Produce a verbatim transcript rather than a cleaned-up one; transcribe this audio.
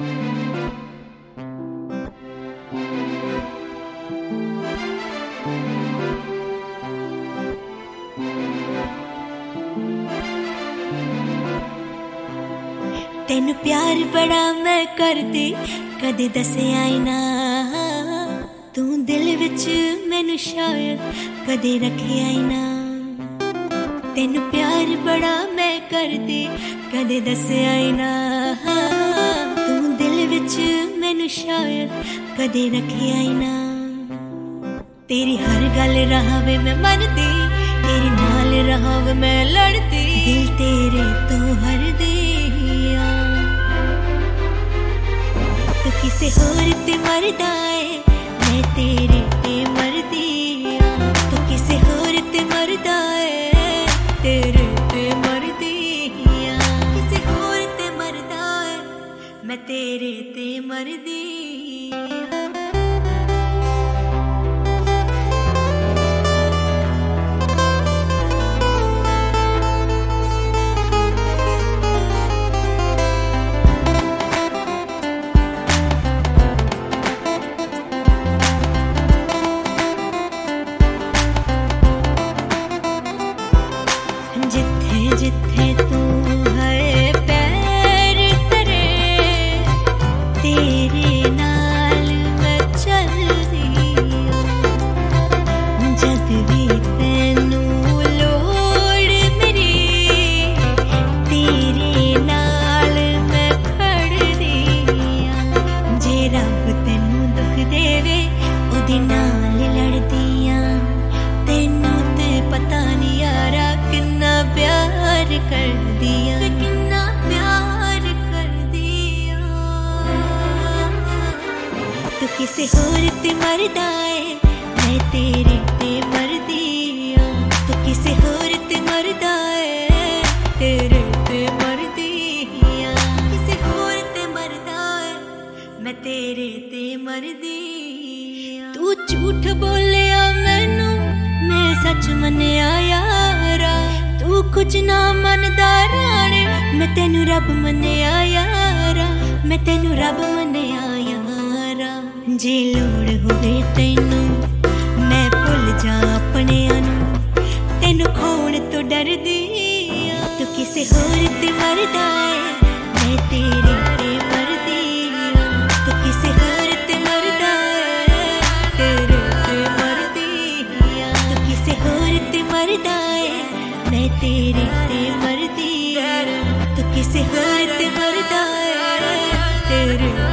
तेन प्यार बड़ा मैं करदी कदे दस्सिया ही ना, तू दिल विच मैनू शायद कदे रखिया ही ना। तेन प्यार बड़ा मैं करदी कदे दस्सिया ही ना, तू दिल विच मैनू शायद कदे रखिया ही ना। तेरी हर गल रहावे मैं मनदी, तेरे नाल रहावे मैं लड़दी, दिल तेरे तो हर दिया। तू किसे होर ते मरदा है, मैं तेरे ते मरदी आ। तू किसे होर ते मरदा है, तेरे ते मरदी आ। किसे होर ते मरदा है, मैं तेरे ते मरदी आ। जिथे जिथे तू है पैर करे, तेरे नाल मैं चलदी आ। जद भी तैनू लोड़ मेरी, तेरे नाल मैं खड़दी आ। जे रब तैनू दुख देवे ओदे नाल लड़दी आ। तैनू ते पता नहीं यारा किन्ना प्यार कर दिया, किन्ना प्यार कर दिया। तू किसे होर ते मरदा है, मैं तेरे ते मरदी आ। तू किसे होर ते मरदा है, तेरे ते मरदी आ। किसे होर ते मरदा है, मैं तेरे ते मरदी आ। तू झूठ बोलिया मैनू, मैं सच मन्निया यारा। तू कुछ ना मनदा राणे, मैं तेनू रब मन्निया यारा। मैं तेनू रब मन्निया यारा। जे लोड़ होवे तैनू मैं भुल जा अपनियां नू, तेनू खोण तो डरदी आ। तू किसे होर ते मरदा है, मैं तेरे ते मरदी आ। तू किसे होर ते मरदा है, तेरे ते मरदी आ। तू किसे होर ते मरदा है, मैं तेरे ते मरदी आ। तू किसे होर ते मरदा है, तेरे